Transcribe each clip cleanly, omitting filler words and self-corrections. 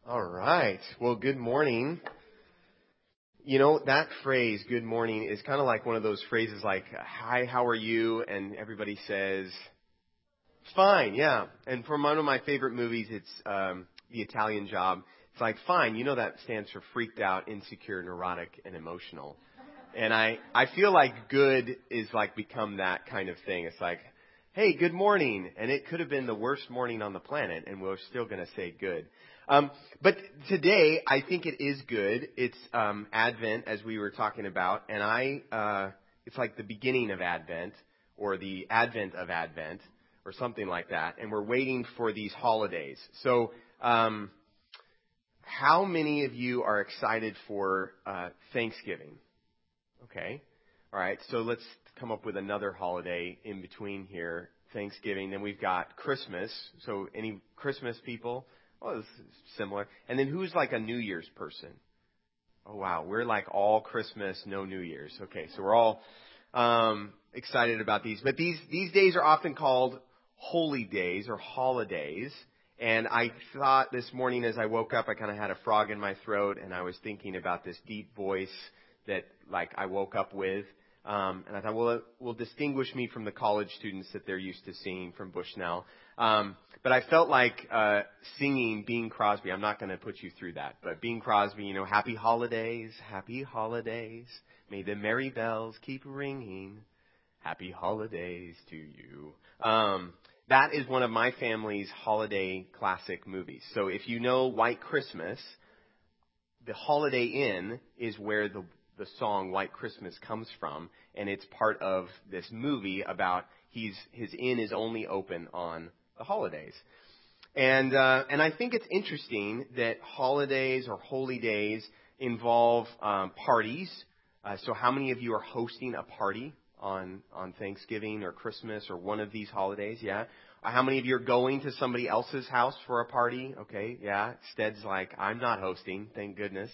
All right. Well, good morning. You know, that phrase, good morning, is kind of like one of those phrases like, hi, how are you? And everybody says, fine, yeah. And for one of my favorite movies, it's The Italian Job. It's like, fine, you know that stands for freaked out, insecure, neurotic, and emotional. And I feel like good is like become that kind of thing. It's like, hey, good morning. And it could have been the worst morning on the planet, and we're still going to say good. But today, I think it is good. It's Advent, as we were talking about, and it's like the beginning of Advent, or the Advent of Advent, or something like that. And we're waiting for these holidays. So, how many of you are excited for Thanksgiving? Okay. All right. So let's come up with another holiday in between here. Thanksgiving. Then we've got Christmas. So any Christmas people? Well, this is similar. And then who's like a New Year's person? Oh, wow. We're like all Christmas, no New Year's. Okay. So we're all excited about these. But these days are often called holy days or holidays. And I thought this morning as I woke up, I kind of had a frog in my throat, and I was thinking about this deep voice that like I woke up with. And I thought, well, it will distinguish me from the college students that they're used to singing from Bushnell. But I felt like singing Bing Crosby. I'm not going to put you through that. But Bing Crosby, you know, happy holidays, may the merry bells keep ringing, happy holidays to you. That is one of my family's holiday classic movies. So if you know White Christmas, the Holiday Inn is where the song White Christmas comes from, and it's part of this movie about his inn is only open on the holidays. And I think it's interesting that holidays or holy days involve parties. So how many of you are hosting a party on Thanksgiving or Christmas or one of these holidays? Yeah. How many of you are going to somebody else's house for a party? Okay. Yeah. Stead's like, I'm not hosting. Thank goodness.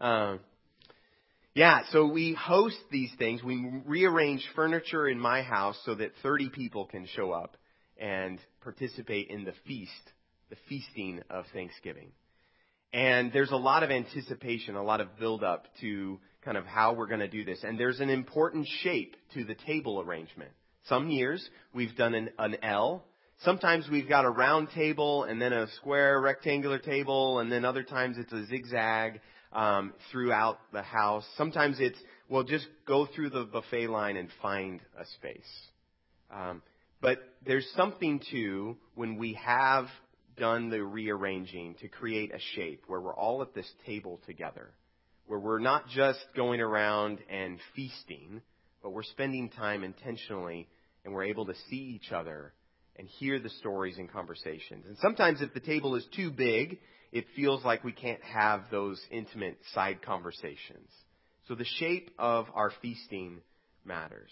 Yeah, so we host these things. We rearrange furniture in my house so that 30 people can show up and participate in the feasting of Thanksgiving. And there's a lot of anticipation, a lot of build-up to kind of how we're going to do this. And there's an important shape to the table arrangement. Some years we've done an L. Sometimes we've got a round table and then a square rectangular table, and then other times it's a zigzag throughout the house. Sometimes we'll just go through the buffet line and find a space. But there's something to when we have done the rearranging to create a shape where we're all at this table together, where we're not just going around and feasting, but we're spending time intentionally, and we're able to see each other and hear the stories and conversations. And sometimes if the table is too big, it feels like we can't have those intimate side conversations. So the shape of our feasting matters.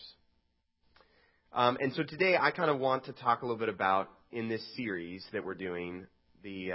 And so today I kind of want to talk a little bit about, in this series that we're doing, the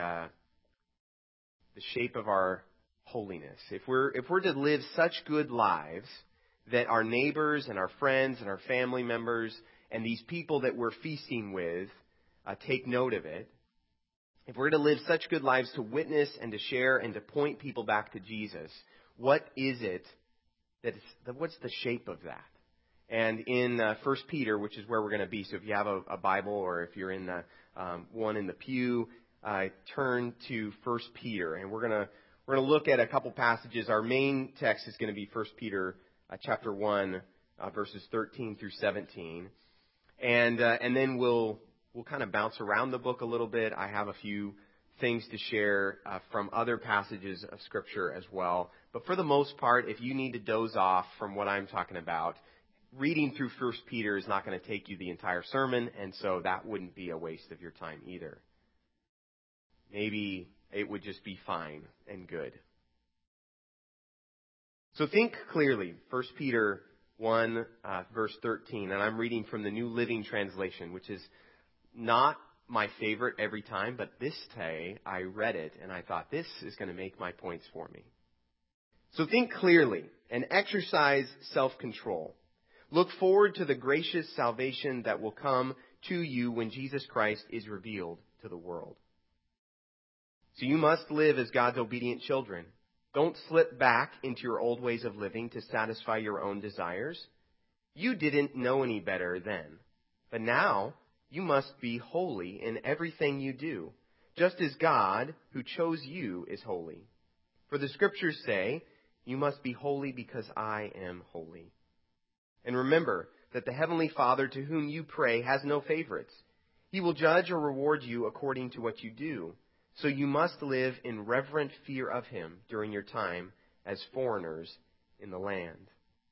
shape of our holiness. If we're to live such good lives that our neighbors and our friends and our family members and these people that we're feasting with take note of it, if we're to live such good lives to witness and to share and to point people back to Jesus, what is it what's the shape of that? And in 1 Peter, which is where we're going to be, so if you have a Bible or if you're in the one in the pew, turn to 1 Peter, and we're going to look at a couple passages. Our main text is going to be 1 Peter chapter 1, verses 13 through 17, and then we'll kind of bounce around the book a little bit. I have a few things to share from other passages of Scripture as well. But for the most part, if you need to doze off from what I'm talking about, reading through 1 Peter is not going to take you the entire sermon, and so that wouldn't be a waste of your time either. Maybe it would just be fine and good. So think clearly. 1 Peter 1, verse 13, and I'm reading from the New Living Translation, which is not my favorite every time, but this day I read it and I thought, this is going to make my points for me. So think clearly and exercise self-control. Look forward to the gracious salvation that will come to you when Jesus Christ is revealed to the world. So you must live as God's obedient children. Don't slip back into your old ways of living to satisfy your own desires. You didn't know any better then, but now you must be holy in everything you do, just as God, who chose you, is holy. For the Scriptures say, you must be holy because I am holy. And remember that the Heavenly Father to whom you pray has no favorites. He will judge or reward you according to what you do. So you must live in reverent fear of Him during your time as foreigners in the land.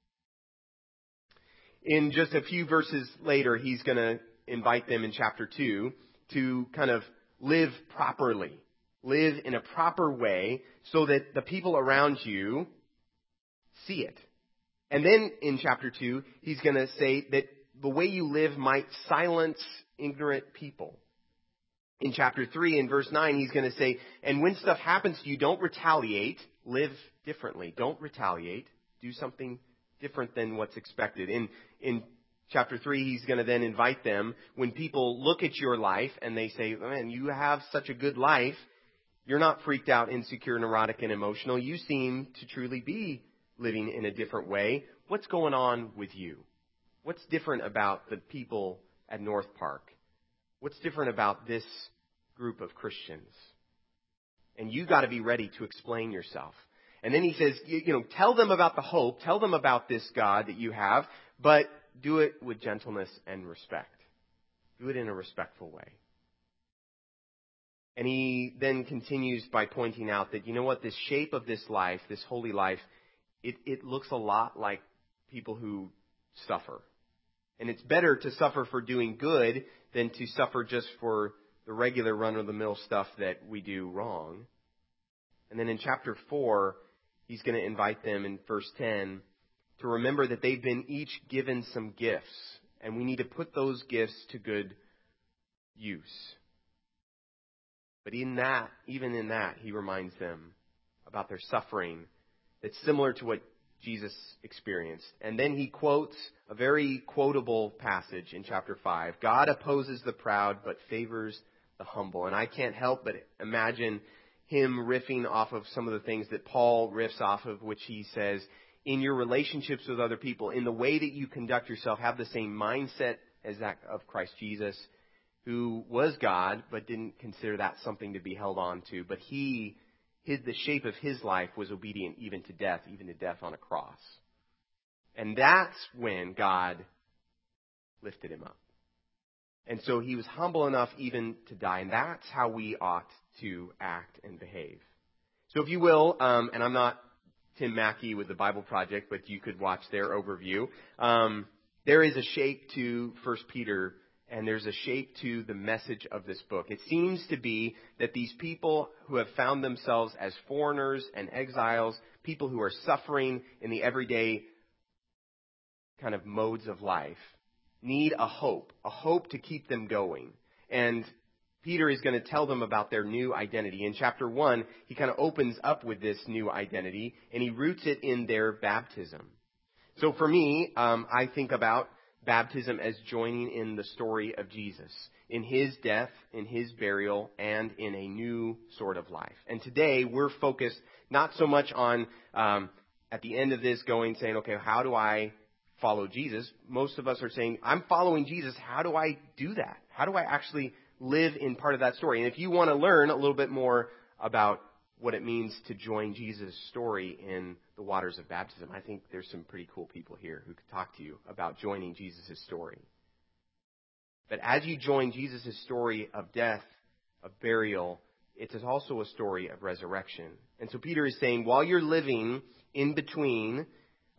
In just a few verses later, he's going to invite them in chapter 2 to kind of live properly. Live in a proper way so that the people around you see it. And then in chapter 2, he's going to say that the way you live might silence ignorant people. In chapter 3, in verse 9, he's going to say, and when stuff happens to you, don't retaliate. Live differently. Don't retaliate. Do something different than what's expected. In chapter 3, he's going to then invite them, when people look at your life and they say, man, you have such a good life. You're not freaked out, insecure, neurotic, and emotional. You seem to truly be living in a different way. What's going on with you? What's different about the people at North Park? What's different about this group of Christians? And you got to be ready to explain yourself. And then he says, tell them about the hope, tell them about this God that you have, but do it with gentleness and respect. Do it in a respectful way. And he then continues by pointing out that, this shape of this life, this holy life, it looks a lot like people who suffer. And it's better to suffer for doing good than to suffer just for the regular run-of-the-mill stuff that we do wrong. And then in chapter 4, he's going to invite them in verse 10 to remember that they've been each given some gifts. And we need to put those gifts to good use. But even in that, he reminds them about their suffering that's similar to what Jesus experienced. And then he quotes a very quotable passage in chapter 5. God opposes the proud, but favors the humble. And I can't help but imagine him riffing off of some of the things that Paul riffs off of, which he says, in your relationships with other people, in the way that you conduct yourself, have the same mindset as that of Christ Jesus, who was God, but didn't consider that something to be held on to. But the shape of his life was obedient even to death on a cross. And that's when God lifted him up. And so he was humble enough even to die. And that's how we ought to act and behave. So if you will, and I'm not Tim Mackey with the Bible Project, but you could watch their overview. There is a shape to 1 Peter, and there's a shape to the message of this book. It seems to be that these people who have found themselves as foreigners and exiles, people who are suffering in the everyday kind of modes of life, need a hope to keep them going. And Peter is going to tell them about their new identity. In chapter 1, he kind of opens up with this new identity, and he roots it in their baptism. So for me, I think about baptism as joining in the story of Jesus, in his death, in his burial, and in a new sort of life. And today, we're focused not so much on, at the end of this, saying, okay, how do I follow Jesus? Most of us are saying, I'm following Jesus. How do I do that? How do I actually live in part of that story? And if you want to learn a little bit more about what it means to join Jesus' story in the waters of baptism, I think there's some pretty cool people here who could talk to you about joining Jesus' story. But as you join Jesus' story of death, of burial, it is also a story of resurrection. And so Peter is saying, while you're living in between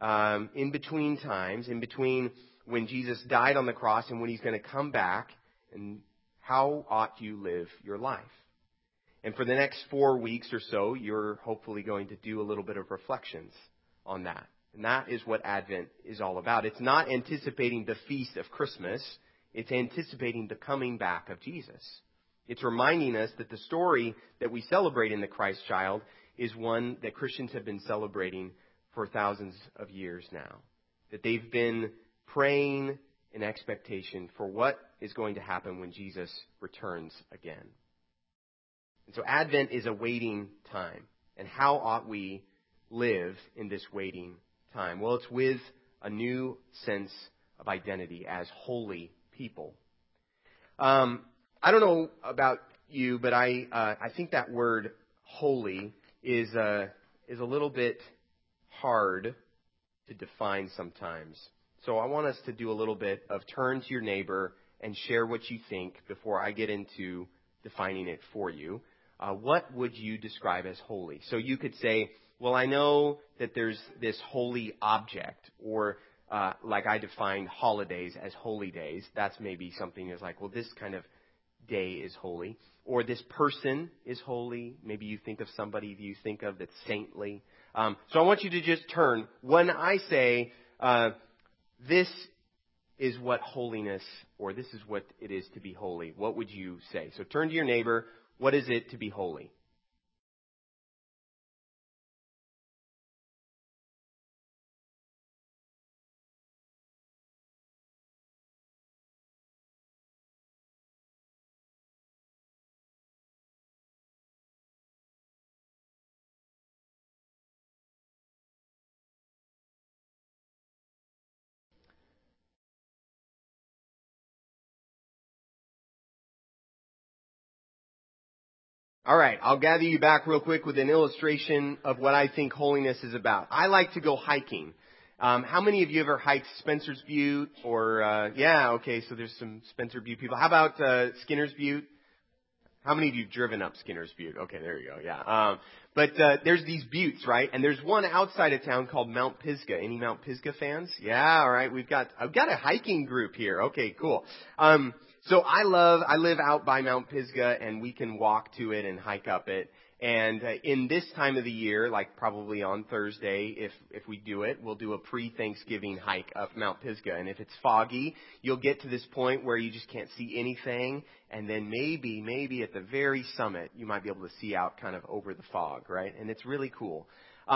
times, in between when Jesus died on the cross and when he's going to come back, and how ought you live your life? And for the next 4 weeks or so, you're hopefully going to do a little bit of reflections on that. And that is what Advent is all about. It's not anticipating the feast of Christmas. It's anticipating the coming back of Jesus. It's reminding us that the story that we celebrate in the Christ child is one that Christians have been celebrating for thousands of years now. That they've been praying in expectation for what is going to happen when Jesus returns again. And so Advent is a waiting time. And how ought we live in this waiting time? Well, it's with a new sense of identity as holy people. I don't know about you, but I think that word holy is a little bit hard to define sometimes. So I want us to do a little bit of turn to your neighbor and share what you think before I get into defining it for you. What would you describe as holy? So you could say, well, I know that there's this holy object, or like I defined holidays as holy days. That's maybe something that's like, well, this kind of day is holy. Or this person is holy. Maybe you think of somebody you think of that's saintly. So I want you to just turn. When I say this is what holiness, or this is what it is to be holy, what would you say? So turn to your neighbor. What is it to be holy? All right, I'll gather you back real quick with an illustration of what I think holiness is about. I like to go hiking. How many of you ever hiked Spencer's Butte? Or yeah, okay, so there's some Spencer Butte people. How about Skinner's Butte? How many of you have driven up Skinner's Butte? Okay, there you go. Yeah. But there's these buttes, right? And there's one outside of town called Mount Pisgah. Any Mount Pisgah fans? Yeah. All right. I've got a hiking group here. Okay, cool. So I live out by Mount Pisgah, and we can walk to it and hike up it. And in this time of the year, like probably on Thursday, if we do it, we'll do a pre-Thanksgiving hike up Mount Pisgah. And if it's foggy, you'll get to this point where you just can't see anything. And then maybe at the very summit, you might be able to see out kind of over the fog, right? And it's really cool.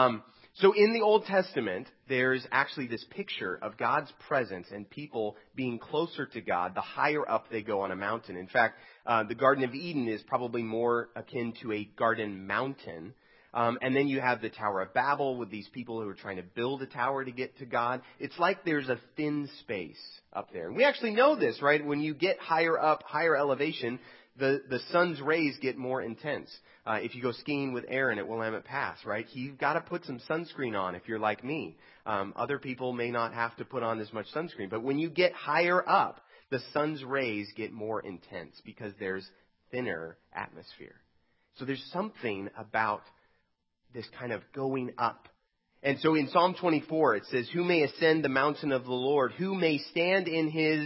So in the Old Testament, there's actually this picture of God's presence and people being closer to God the higher up they go on a mountain. In fact, the Garden of Eden is probably more akin to a garden mountain. And then you have the Tower of Babel with these people who are trying to build a tower to get to God. It's like there's a thin space up there. And we actually know this, right? When you get higher up, higher elevation, the sun's rays get more intense. If you go skiing with Aaron at Willamette Pass, right, you've got to put some sunscreen on if you're like me. Other people may not have to put on as much sunscreen. But when you get higher up, the sun's rays get more intense because there's thinner atmosphere. So there's something about this kind of going up. And so in Psalm 24, it says, who may ascend the mountain of the Lord? Who may stand in his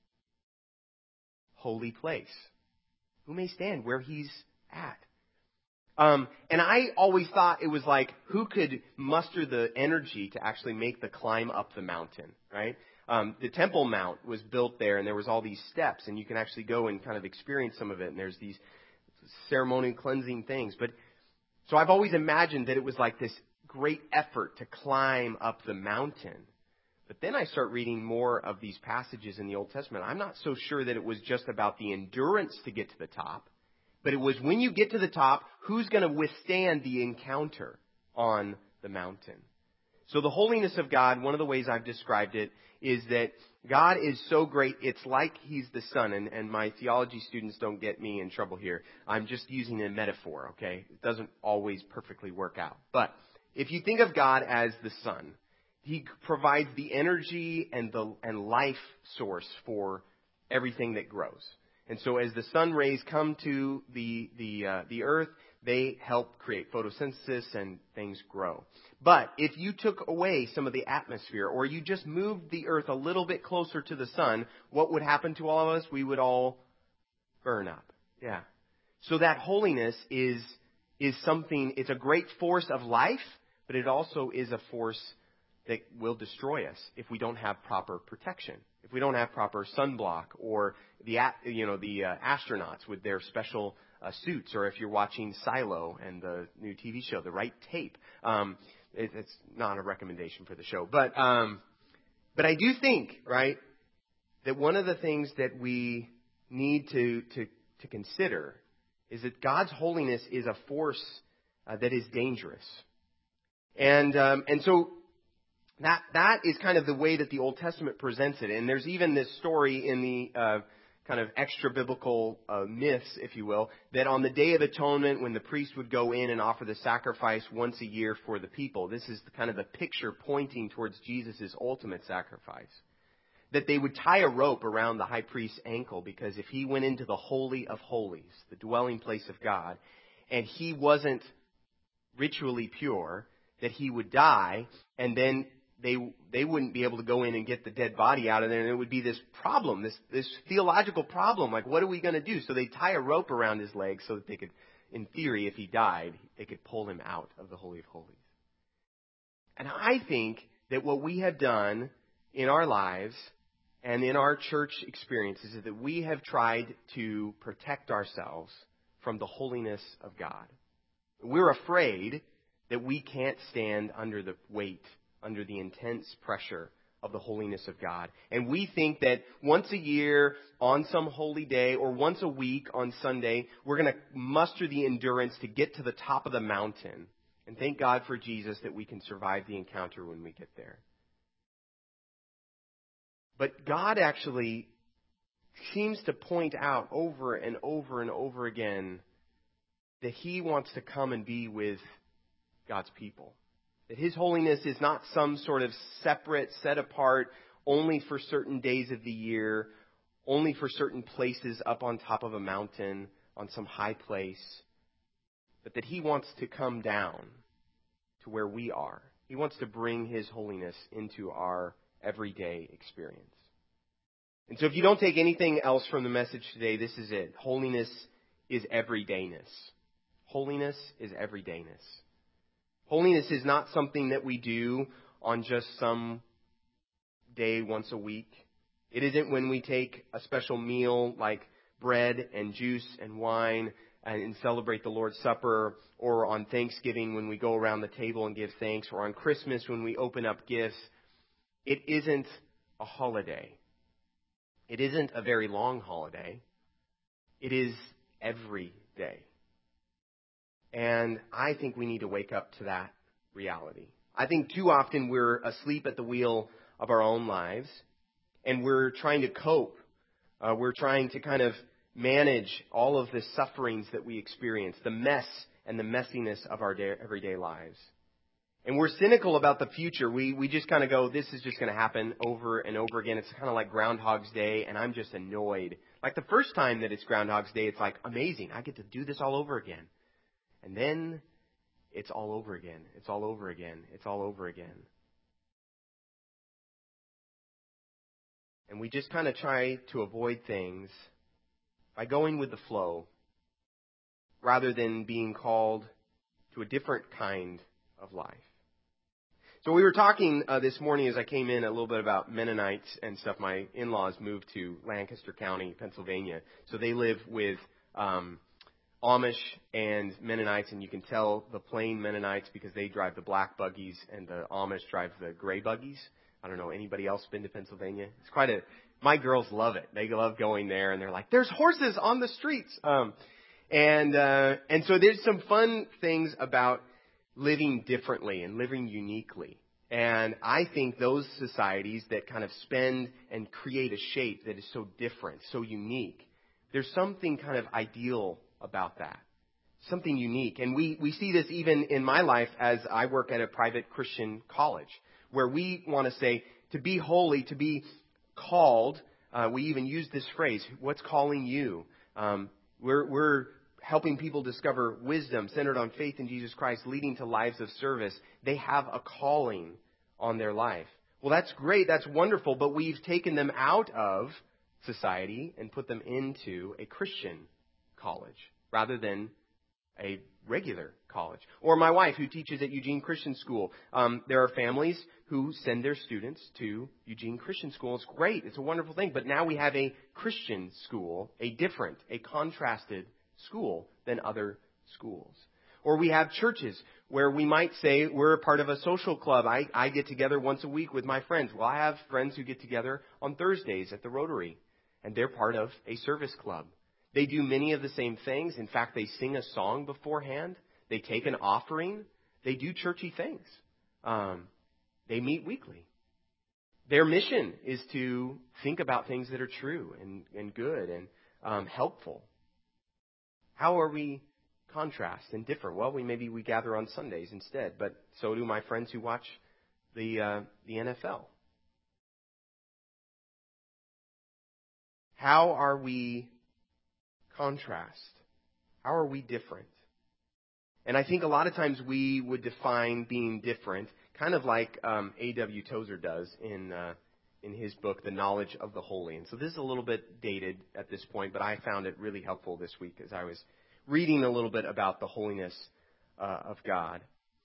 holy place? Who may stand where he's at? And I always thought it was like, who could muster the energy to actually make the climb up the mountain, right? The Temple Mount was built there, and there was all these steps, and you can actually go and kind of experience some of it, and there's these ceremonial cleansing things. But so I've always imagined that it was like this great effort to climb up the mountain. But then I start reading more of these passages in the Old Testament. I'm not so sure that it was just about the endurance to get to the top, but it was when you get to the top, who's going to withstand the encounter on the mountain? So the holiness of God, one of the ways I've described it, is that God is so great, it's like He's the sun. And my theology students don't get me in trouble here. I'm just using a metaphor, okay? It doesn't always perfectly work out. But if you think of God as the sun, He provides the energy and life source for everything that grows. And so as the sun rays come to the earth, they help create photosynthesis and things grow. But if you took away some of the atmosphere, or you just moved the earth a little bit closer to the sun, what would happen to all of us? We would all burn up. Yeah. So that holiness is something, it's a great force of life, but it also is a force that will destroy us if we don't have proper protection. If we don't have proper sunblock, or the astronauts with their special suits, or if you're watching Silo and the new TV show, The Right Tape. It's not a recommendation for the show, but I do think, right, that one of the things that we need to consider is that God's holiness is a force that is dangerous. And so that is kind of the way that the Old Testament presents it. And there's even this story in the kind of extra-biblical myths, if you will, that on the Day of Atonement, when the priest would go in and offer the sacrifice once a year for the people, this is kind of the picture pointing towards Jesus' ultimate sacrifice, that they would tie a rope around the high priest's ankle, because if he went into the Holy of Holies, the dwelling place of God, and he wasn't ritually pure, that he would die, and then they wouldn't be able to go in and get the dead body out of there, and it would be this problem, this theological problem, like, what are we going to do? So they tie a rope around his legs so that they could, in theory, if he died, they could pull him out of the Holy of Holies. And I think that what we have done in our lives and in our church experiences is that we have tried to protect ourselves from the holiness of God. We're afraid that we can't stand under the weight, under the intense pressure of the holiness of God. And we think that once a year on some holy day or once a week on Sunday, we're going to muster the endurance to get to the top of the mountain. And thank God for Jesus that we can survive the encounter when we get there. But God actually seems to point out over and over and over again that He wants to come and be with God's people. That His holiness is not some sort of separate, set apart, only for certain days of the year, only for certain places up on top of a mountain, on some high place, but that He wants to come down to where we are. He wants to bring His holiness into our everyday experience. And so if you don't take anything else from the message today, this is it. Holiness is everydayness. Holiness is everydayness. Holiness is not something that we do on just some day once a week. It isn't when we take a special meal like bread and juice and wine and celebrate the Lord's Supper, or on Thanksgiving when we go around the table and give thanks, or on Christmas when we open up gifts. It isn't a holiday. It isn't a very long holiday. It is every day. And I think we need to wake up to that reality. I think too often we're asleep at the wheel of our own lives, and we're trying to cope. We're trying to kind of manage all of the sufferings that we experience, the mess and the messiness of our everyday lives. And we're cynical about the future. We just kind of go, this is just going to happen over and over again. It's kind of like Groundhog's Day, and I'm just annoyed. Like the first time that it's Groundhog's Day, it's like, amazing. I get to do this all over again. And then it's all over again. It's all over again. It's all over again. And we just kind of try to avoid things by going with the flow rather than being called to a different kind of life. So we were talking this morning as I came in a little bit about Mennonites and stuff. My in-laws moved to Lancaster County, Pennsylvania. So they live with Amish and Mennonites, and you can tell the plain Mennonites because they drive the black buggies and the Amish drive the gray buggies. I don't know, anybody else been to Pennsylvania? It's quite my girls love it. They love going there, and they're like, there's horses on the streets. And so there's some fun things about living differently and living uniquely. And I think those societies that kind of spend and create a shape that is so different, so unique, there's something kind of ideal about that, something unique. And we see this even in my life as I work at a private Christian college, where we want to say to be holy, to be called. We even use this phrase, what's calling you? We're helping people discover wisdom centered on faith in Jesus Christ, leading to lives of service. They have a calling on their life. Well, that's great. That's wonderful. But we've taken them out of society and put them into a Christian college rather than a regular college. Or my wife, who teaches at Eugene Christian School. There are families who send their students to Eugene Christian School. It's great. It's a wonderful thing. But now we have a Christian school, a contrasted school than other schools. Or we have churches where we might say we're a part of a social club. I get together once a week with my friends. Well, I have friends who get together on Thursdays at the Rotary, and they're part of a service club. They do many of the same things. In fact, they sing a song beforehand. They take an offering. They do churchy things. They meet weekly. Their mission is to think about things that are true and good and helpful. How are we contrast and different? Well, maybe we gather on Sundays instead, but so do my friends who watch the NFL. How are we contrast? How are we different? And I think a lot of times we would define being different kind of like A.W. Tozer does in his book, The Knowledge of the Holy. And so this is a little bit dated at this point, but I found it really helpful this week as I was reading a little bit about the holiness of God.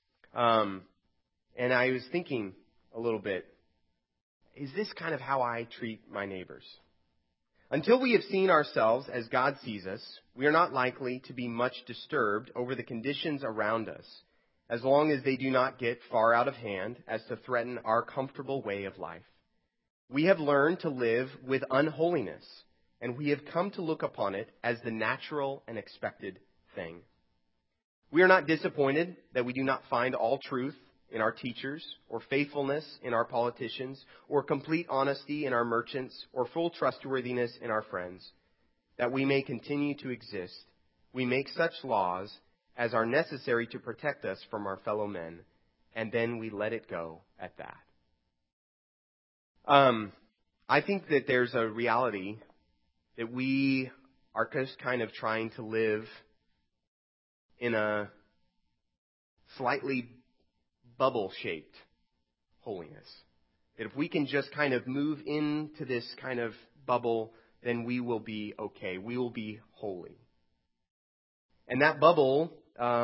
And I was thinking a little bit, is this kind of how I treat my neighbors? Until we have seen ourselves as God sees us, we are not likely to be much disturbed over the conditions around us, as long as they do not get far out of hand as to threaten our comfortable way of life. We have learned to live with unholiness, and we have come to look upon it as the natural and expected thing. We are not disappointed that we do not find all truth in our teachers, or faithfulness in our politicians, or complete honesty in our merchants, or full trustworthiness in our friends. That we may continue to exist, we make such laws as are necessary to protect us from our fellow men, and then we let it go at that. I think that there's a reality that we are just kind of trying to live in a slightly bubble-shaped holiness. That if we can just kind of move into this kind of bubble, then we will be okay. We will be holy. And that bubble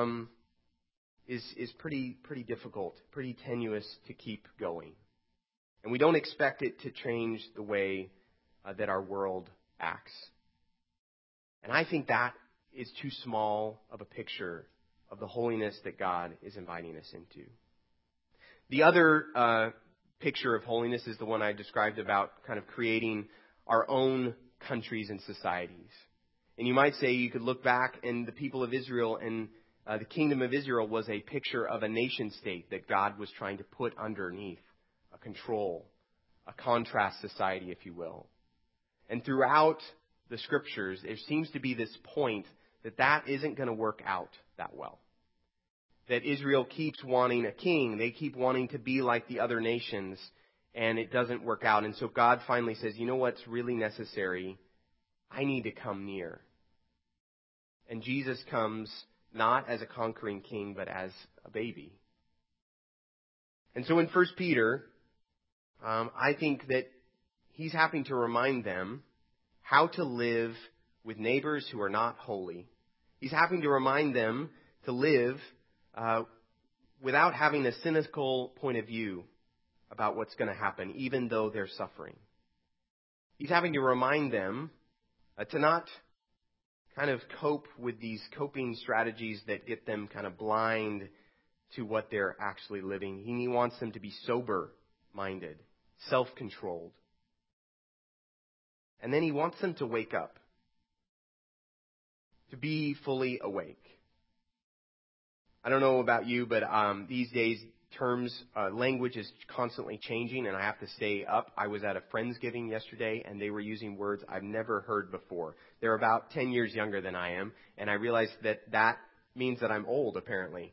is pretty difficult, pretty tenuous to keep going. And we don't expect it to change the way that our world acts. And I think that is too small of a picture of the holiness that God is inviting us into. The other picture of holiness is the one I described about kind of creating our own countries and societies. And you might say you could look back and the people of Israel and the kingdom of Israel was a picture of a nation state that God was trying to put underneath a control, a contrast society, if you will. And throughout the scriptures, there seems to be this point that isn't going to work out that well. That Israel keeps wanting a king. They keep wanting to be like the other nations, and it doesn't work out. And so God finally says, you know what's really necessary? I need to come near. And Jesus comes not as a conquering king, but as a baby. And so in 1 Peter, I think that he's having to remind them how to live with neighbors who are not holy. He's having to remind them to live without having a cynical point of view about what's going to happen, even though they're suffering. He's having to remind them to not kind of cope with these coping strategies that get them kind of blind to what they're actually living. He wants them to be sober-minded, self-controlled. And then he wants them to wake up, to be fully awake. I don't know about you, but these days, language is constantly changing, and I have to stay up. I was at a Friendsgiving yesterday, and they were using words I've never heard before. They're about 10 years younger than I am, and I realized that means that I'm old, apparently.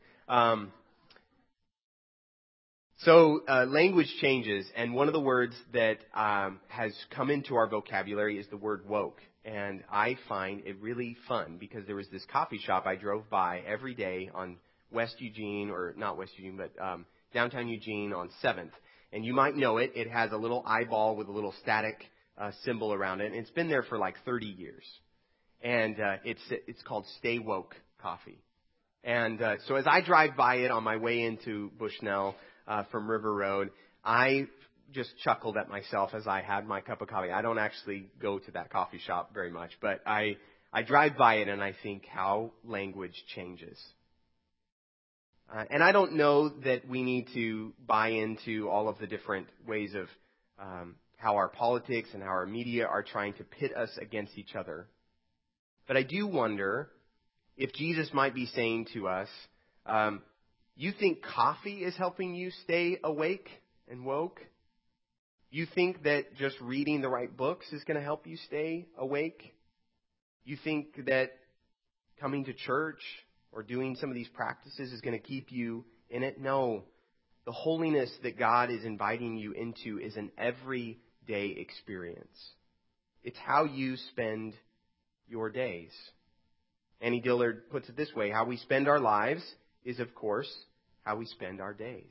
So language changes, and one of the words that has come into our vocabulary is the word woke. And I find it really fun because there was this coffee shop I drove by every day on West Eugene, or not West Eugene, but downtown Eugene on 7th. And you might know it. It has a little eyeball with a little static symbol around it. And it's been there for like 30 years. And it's called Stay Woke Coffee. And so as I drive by it on my way into Bushnell from River Road, I just chuckled at myself as I had my cup of coffee. I don't actually go to that coffee shop very much, but I drive by it and I think how language changes. And I don't know that we need to buy into all of the different ways of how our politics and how our media are trying to pit us against each other. But I do wonder if Jesus might be saying to us, you think coffee is helping you stay awake and woke? You think that just reading the right books is going to help you stay awake? You think that coming to church or doing some of these practices is going to keep you in it? No. The holiness that God is inviting you into is an everyday experience. It's how you spend your days. Annie Dillard puts it this way: how we spend our lives is, of course, how we spend our days.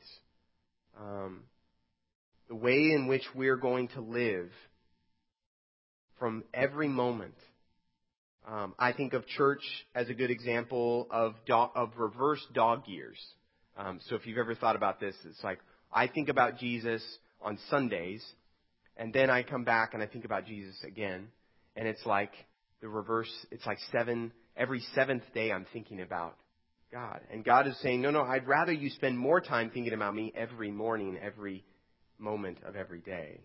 The way in which we're going to live from every moment. I think of church as a good example of reverse dog years. So if you've ever thought about this, it's like I think about Jesus on Sundays, and then I come back and I think about Jesus again, and it's like the reverse. It's like every seventh day I'm thinking about God. And God is saying, no, I'd rather you spend more time thinking about me every morning, every moment of every day.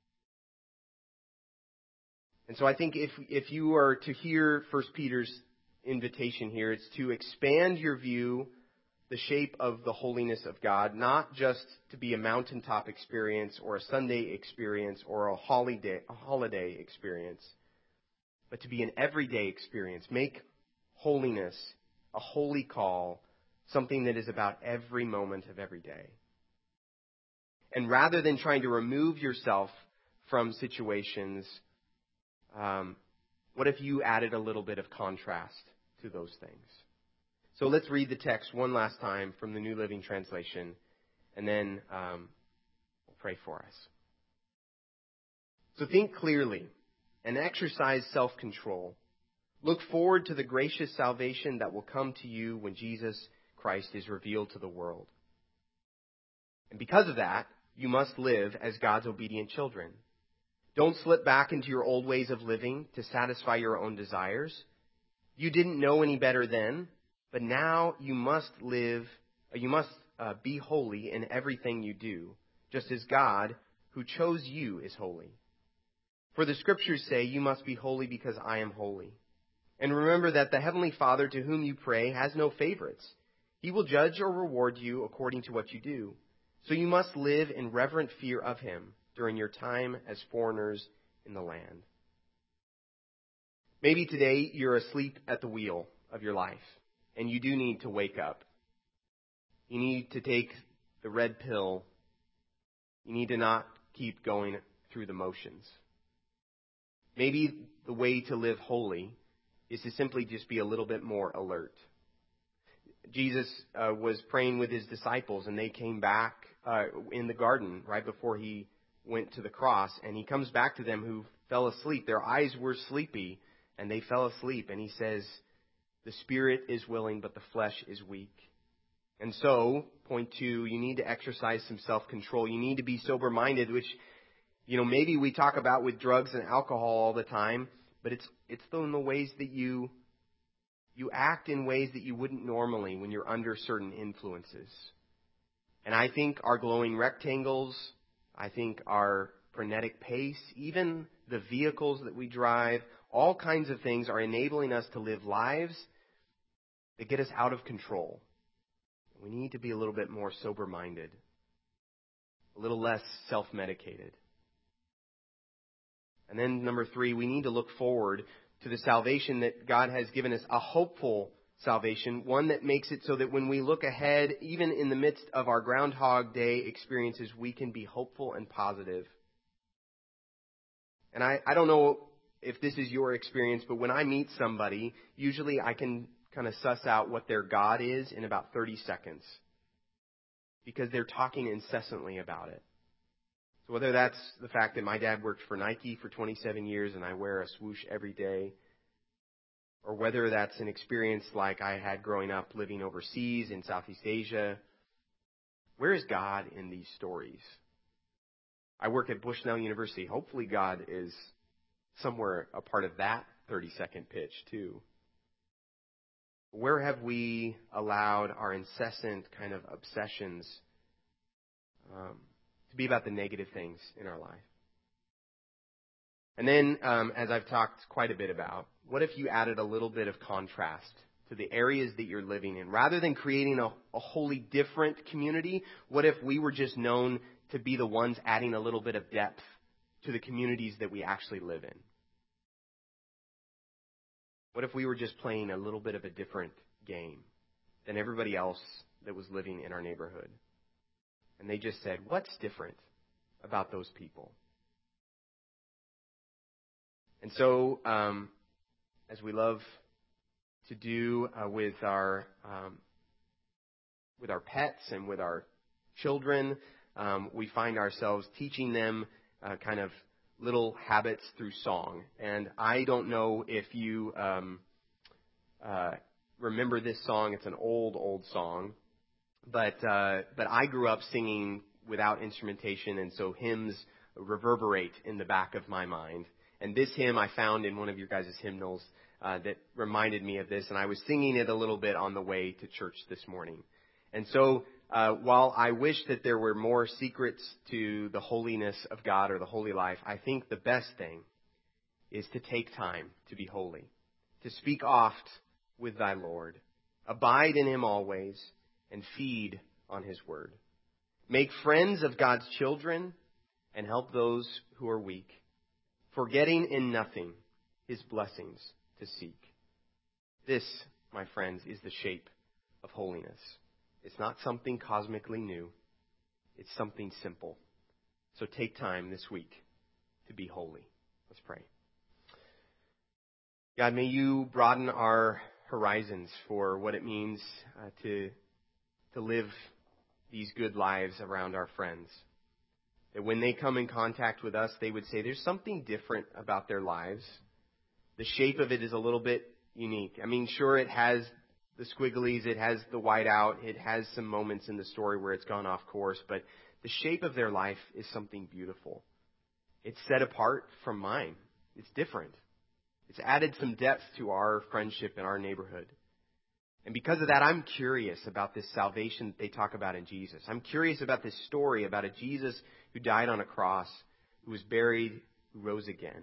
And so I think if you are to hear 1 Peter's invitation here, it's to expand your view, the shape of the holiness of God, not just to be a mountaintop experience or a Sunday experience or a holiday experience, but to be an everyday experience. Make holiness a holy call, something that is about every moment of every day. And rather than trying to remove yourself from situations, what if you added a little bit of contrast to those things? So let's read the text one last time from the New Living Translation, and then we'll pray for us. So think clearly and exercise self-control. Look forward to the gracious salvation that will come to you when Jesus Christ is revealed to the world. And because of that, you must live as God's obedient children. Don't slip back into your old ways of living to satisfy your own desires. You didn't know any better then, but now you must be holy in everything you do, just as God, who chose you, is holy. For the Scriptures say, you must be holy because I am holy. And remember that the Heavenly Father to whom you pray has no favorites. He will judge or reward you according to what you do. So you must live in reverent fear of Him during your time as foreigners in the land. Maybe today you're asleep at the wheel of your life, and you do need to wake up. You need to take the red pill. You need to not keep going through the motions. Maybe the way to live holy is to simply just be a little bit more alert. Jesus was praying with His disciples, and they came back in the garden right before He went to the cross, and He comes back to them who fell asleep. Their eyes were sleepy, and they fell asleep. And He says, the spirit is willing, but the flesh is weak. And so, point 2, you need to exercise some self-control. You need to be sober-minded, which, maybe we talk about with drugs and alcohol all the time, but it's in the ways that you act in ways that you wouldn't normally when you're under certain influences. And I think our glowing rectangles, I think our frenetic pace, even the vehicles that we drive, all kinds of things are enabling us to live lives that get us out of control. We need to be a little bit more sober-minded, a little less self-medicated. And then number 3, we need to look forward to the salvation that God has given us, a hopeful salvation, one that makes it so that when we look ahead, even in the midst of our Groundhog Day experiences, we can be hopeful and positive. And I don't know if this is your experience, but when I meet somebody, usually I can kind of suss out what their God is in about 30 seconds because they're talking incessantly about it. So whether that's the fact that my dad worked for Nike for 27 years and I wear a swoosh every day, or whether that's an experience like I had growing up living overseas in Southeast Asia, where is God in these stories? I work at Bushnell University. Hopefully God is somewhere a part of that 30-second pitch too. Where have we allowed our incessant kind of obsessions to be about the negative things in our life? And then, as I've talked quite a bit about, what if you added a little bit of contrast to the areas that you're living in? Rather than creating a wholly different community, what if we were just known to be the ones adding a little bit of depth to the communities that we actually live in? What if we were just playing a little bit of a different game than everybody else that was living in our neighborhood? And they just said, what's different about those people? And so, as we love to do with our pets and with our children, we find ourselves teaching them kind of little habits through song. And I don't know if you remember this song. It's an old song, but I grew up singing without instrumentation, and so hymns reverberate in the back of my mind. And this hymn I found in one of your guys' hymnals that reminded me of this, and I was singing it a little bit on the way to church this morning. And so while I wish that there were more secrets to the holiness of God or the holy life, I think the best thing is to take time to be holy, to speak oft with thy Lord, abide in him always, and feed on his word. Make friends of God's children and help those who are weak, forgetting in nothing his blessings to seek. This, my friends, is the shape of holiness. It's not something cosmically new. It's something simple. So take time this week to be holy. Let's pray. God, may you broaden our horizons for what it means to live these good lives around our friends. That when they come in contact with us, they would say there's something different about their lives. The shape of it is a little bit unique. I mean, sure, it has the squigglies, it has the whiteout, it has some moments in the story where it's gone off course, but the shape of their life is something beautiful. It's set apart from mine. It's different. It's added some depth to our friendship in our neighborhood. And because of that, I'm curious about this salvation that they talk about in Jesus. I'm curious about this story about a Jesus who died on a cross, who was buried, who rose again.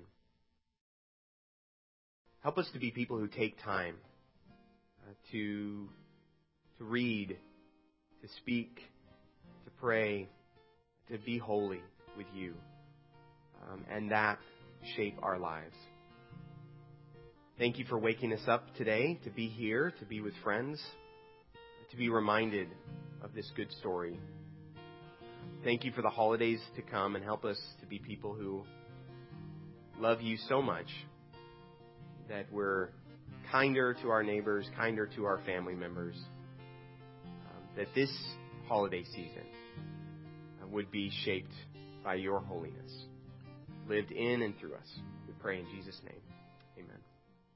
Help us to be people who take time to read, to speak, to pray, to be holy with you, and that shape our lives. Thank you for waking us up today to be here, to be with friends, to be reminded of this good story. Thank you for the holidays to come, and help us to be people who love you so much that we're kinder to our neighbors, kinder to our family members, that this holiday season would be shaped by your holiness, lived in and through us. We pray in Jesus' name. Amen.